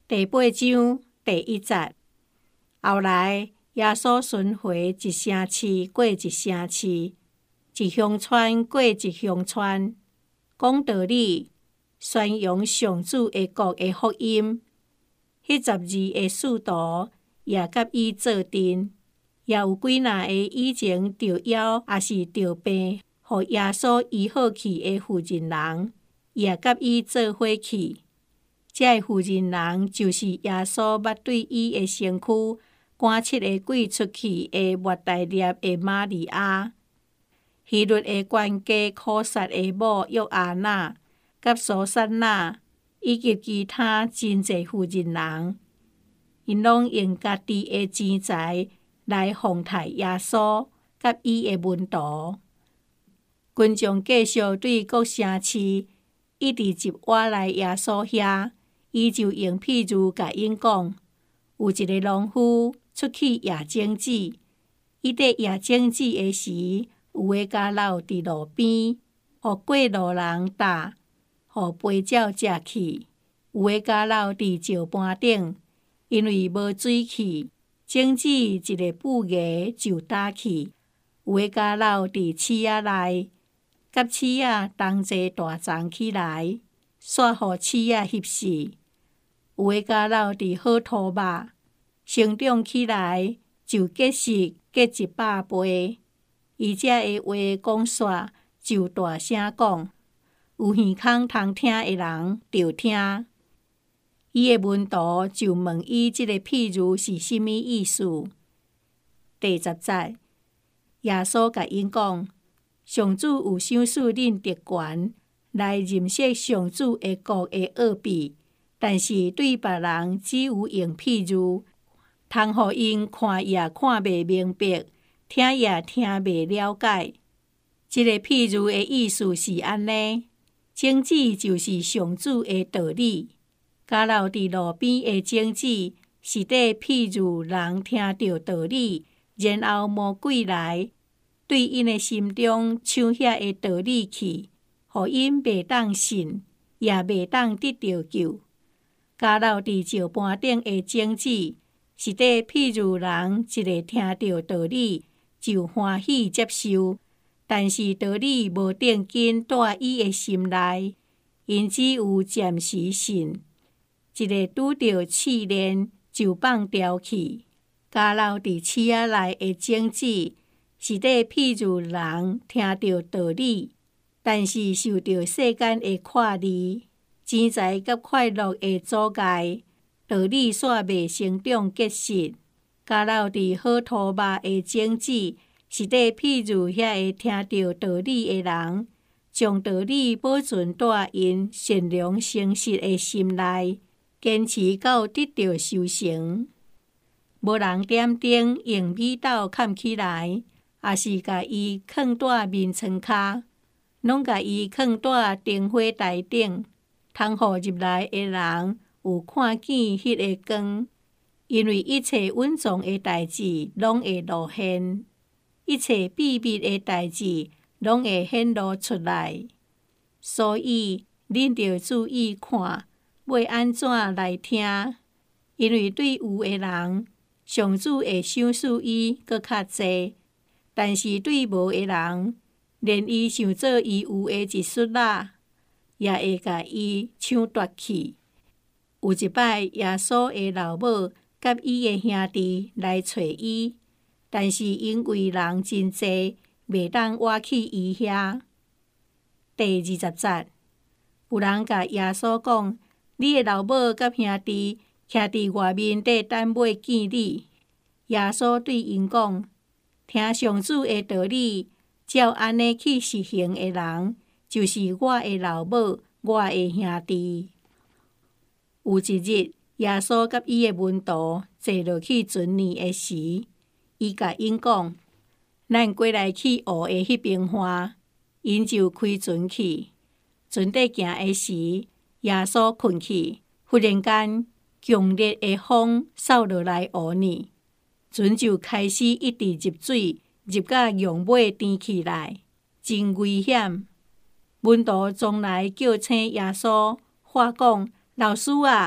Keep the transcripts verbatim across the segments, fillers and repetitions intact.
第八章第一節。後來耶穌巡迴一城市過一城市，一鄉村過一鄉村，講道理，宣揚上主的國的福音。迄十二個使徒也甲伊做陣，也有幾若個以前著枵也是著病，互耶穌醫好去的婦人人，也甲伊做伙去。這個婦人人就是耶穌捌對伊的身軀趕七個鬼出去的抹大拉的瑪利亞，希律的管家科撒的某約阿娜，甲蘇珊娜，以及其他真濟婦人人，因攏用家己的錢財來奉託耶穌甲伊的門徒。群眾繼續對各城市一直入挖來耶穌遐，伊就用譬如甲因講：有一個農夫出去野種子，伊在野種子的時，有個家老佇路邊，互過路人踏，互飛鳥食去；有個家老佇石斑頂，因為無水去，種子一個腐芽就焦去；有個家老佇刺仔內，甲刺仔同齊大長起來，煞互刺仔翕死；有個家老佇好土肉，成長起來就結實結一百倍。伊這個話講煞，就大聲講，有耳孔通聽的人就聽。伊的門徒就問伊這個譬如是甚麼意思。第十節，耶穌甲因講：上主有賞賜恁特權來認識上主的國的奧秘，但是對別人只有用譬如，通互因看也看袂明白，聽也聽袂了解。這個譬如的意思是安尼：種子就是上主的道理。家老佇路邊的種子，是在譬如人聽到道理，然後魔鬼來，對因的心中搶遐個道理去，互因袂當信，也袂當得到救。家老佇石斑頂的種子，是在譬如人一個聽到道理，就歡喜接受，但是道理無定根住伊的心內，因只有暫時信。一個拄到試煉就放掉去。家老佇刺仔內的種子，是在譬如人聽到道理，但是受到世間的看利、錢財甲快樂的阻礙，道理煞未成長結實。家老佇好土肉的種子，是在譬如遐個聽到道理的人，將道理保存住因善良誠實的心內，堅持到得到修成。無人點燈用米斗蓋起來，也是甲伊囥蹛面床骹，攏甲伊囥蹛燈火台頂，通互入來的人有看見迄個光。因為一切穩重的代志攏會露現，一切秘密的代志攏會顯露出來。所以恁着注意看，要安怎來聽。因為對有的人，上主會賞賜伊閣較濟，但是對無的人，連伊想做伊有的一屑仔，也會甲伊搶奪去。有一擺，耶穌的老母甲伊的兄弟來找伊，但是因為人真濟，袂當挖去伊遐。第二十節，有人甲耶穌講：你的老母甲兄弟徛佇外面，在等買見你。耶穌對因講：聽上主的道理，照安尼去實行的人，就是我的老母，我的兄弟。有一日，耶穌甲伊的門徒坐落去船裡的時，伊甲因講：咱過來去湖的迄邊岸。因就開船去。船在行的時，耶穌困去，忽然間強烈的風掃落來湖裡，船就開始一直入水，入到仰尾沉起來，真危險。門徒將來叫醒耶穌，話講：老師啊，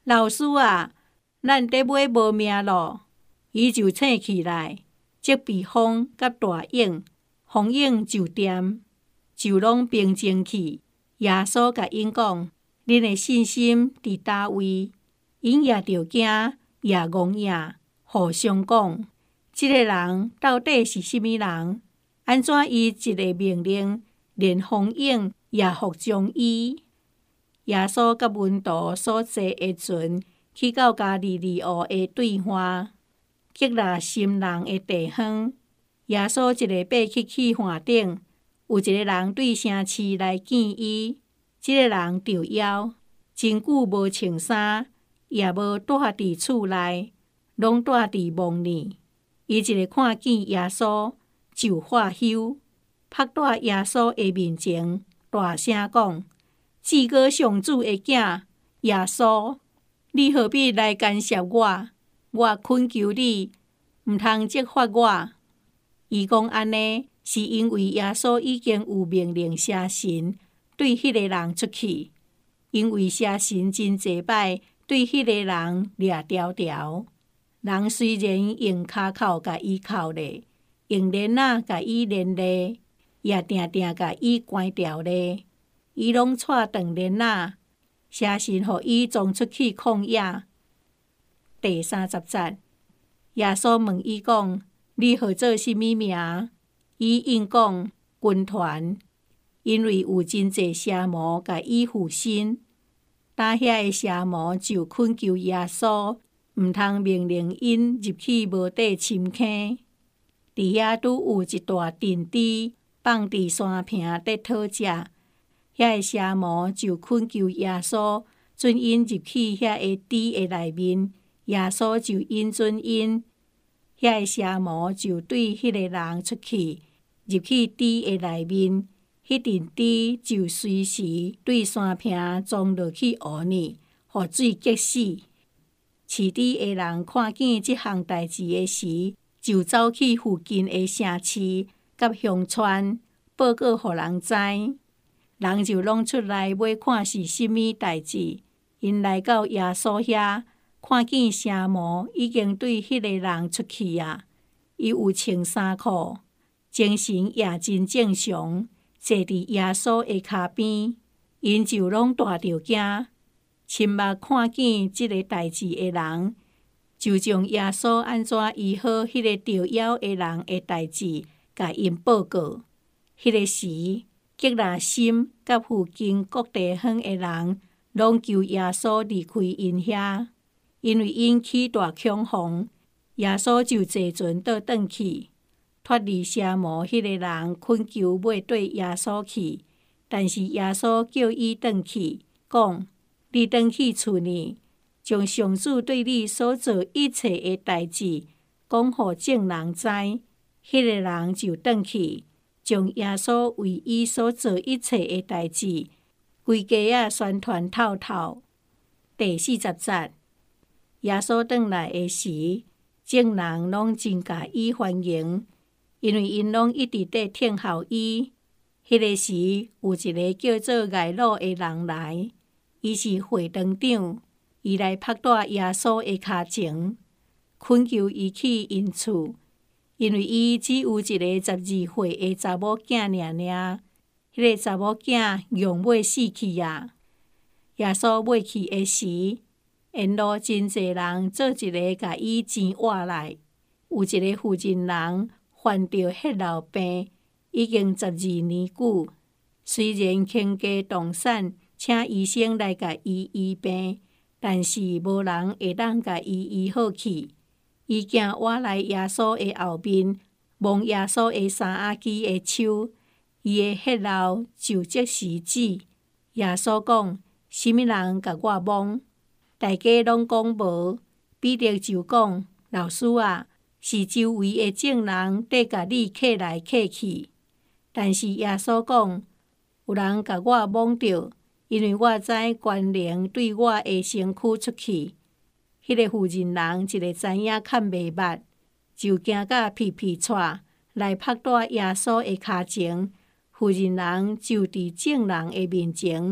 老师啊，咱得买无命咯！伊就醒起来，即被风甲大影，风影就掂，就拢平静去。耶稣甲因讲：恁的信心伫叨位？因也着惊，也戆影，互相讲：即、這個人到底是甚物人？安怎伊一個命令，連風影也服從伊？耶穌甲門徒所坐的船，去到加利利湖的對岸，吉拿新人的地方。耶穌一個爬去去岸頂，有一個人對城市來見伊。即、這個人着枵，真久無穿衫，也無住佇厝內，攏住佇夢裡。伊一個看見耶穌，就發憂，趴在耶穌的面前，大聲講：至高上主的囝耶穌，你何必來干涉我？我懇求你，毋通責罰我。伊講安尼，是因為耶穌已經有命令邪神對迄個人出去，因為邪神真濟擺對迄個人掠條條。人雖然用骹口甲伊哭咧，用鏈仔甲伊連咧，也定定甲伊關掉咧。伊攏帶斷鏈仔，邪神互伊撞出去曠野。第三十節，耶穌問伊講：你號做甚物名？伊應講：軍團，因為有真濟邪魔甲伊附身。打遐個邪魔就懇求耶穌，毋通命令因入去無底深坑。佇遐拄有一大陣豬放佇山坪得討食，遐個邪魔就懇求耶穌，准因入去遐個豬的內面。耶穌就應准因，遐個邪魔就對迄個人出去，入去豬的內面。迄陣豬就隨時對山坪撞落去湖裡，互水激死。飼豬的人看見即項代志的時，就走去附近的城市甲鄉村報告互人知，人就攏出來要看是甚物代志。因來到耶穌遐，看見邪魔已經對迄個人出去啊，伊有穿衫褲，精神也真正常。坐佇耶穌的骹邊，因就攏大着驚。親目看見即個代志的人，就將耶穌安怎醫好迄個着枵的人的代志，甲因報告。迄、那個時，吉拿心甲附近各地方的人，攏求耶穌離開因遐，因為因起大恐慌。耶穌就坐船倒轉去。脫離邪魔迄個人懇求要對耶穌去，但是耶穌叫伊轉去，講：你轉去厝裡，將上主對你所做一切的代志講互眾人知。迄、那個人就轉去，將耶穌為伊所做一切的代志，規家啊宣傳透透。第四十節，耶穌轉來的時，眾人攏真甲伊歡迎。因為因攏一直在聽候伊。迄、那個時，有一個叫做睚魯的人來，伊是會堂長，伊來趴在耶穌的腳前，懇求伊去因厝，因為伊只有一個十二歲的查某囝爾爾，迄、那個查某囝用要死去啊！耶穌要去的時，沿路真濟人做一個甲伊錢挖來，有一個婦人人。患着血漏病已經十二年久，雖然傾家動產請醫生來甲伊醫病，但是無人會當甲伊醫好去。伊驚我來耶穌的後面，摸耶穌的衫仔機的手，伊的血漏就即時止。耶穌講：什麼人甲我摸？大家攏講無。彼得就講：老師啊！是周圍的眾人在甲你客來客去，但是耶穌講，有人甲我摸着，因為我知權能對我的身軀出去。迄、那個婦人人一個知影看袂捌，就驚甲皮皮喘來趴在耶穌的腳前。婦人人就佇眾人的面前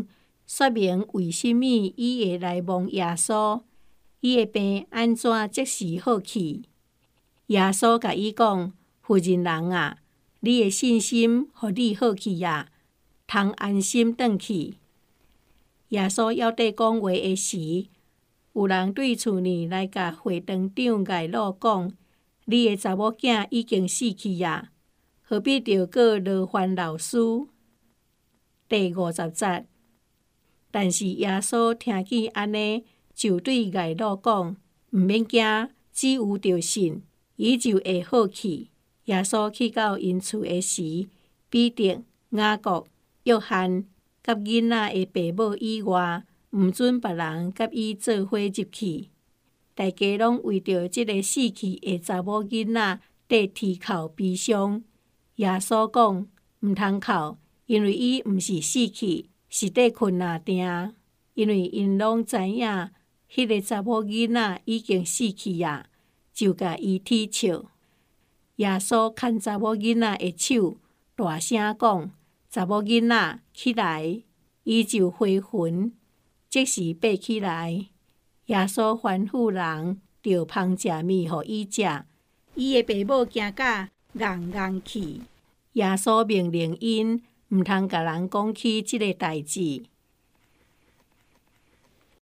说明为甚物伊会来望耶稣，伊的病安怎即时好去。耶稣甲伊讲：妇人人啊，你的信心互你好去啊，通安心转去。耶稣要伫讲话的时，有人对厝里来甲会堂长盖路讲：你的查某囝已经死去啊，何必着过劳烦劳师？第五十节。但是耶稣听见安尼，就对盖路讲：毋免惊，只有着信，伊就会好去。耶稣去到因厝的时，彼得、雅各、约翰甲囡仔的爸母以外，毋准别人甲伊做伙入去。大家拢为着即个死去的查某囡仔伫啼哭悲伤。耶稣讲：毋通哭，因为伊毋是死去，是伫困啊定。因为因拢知影，迄个查某囡仔已经死去啊，就甲伊啼笑。耶稣牵查某囡仔的手，大声讲：查某囡仔起来！伊就回魂，即时爬起来。耶稣吩咐人着芳食物互伊食，伊的爸母惊甲硬硬去。耶稣命令因毋通甲人讲起即个代志。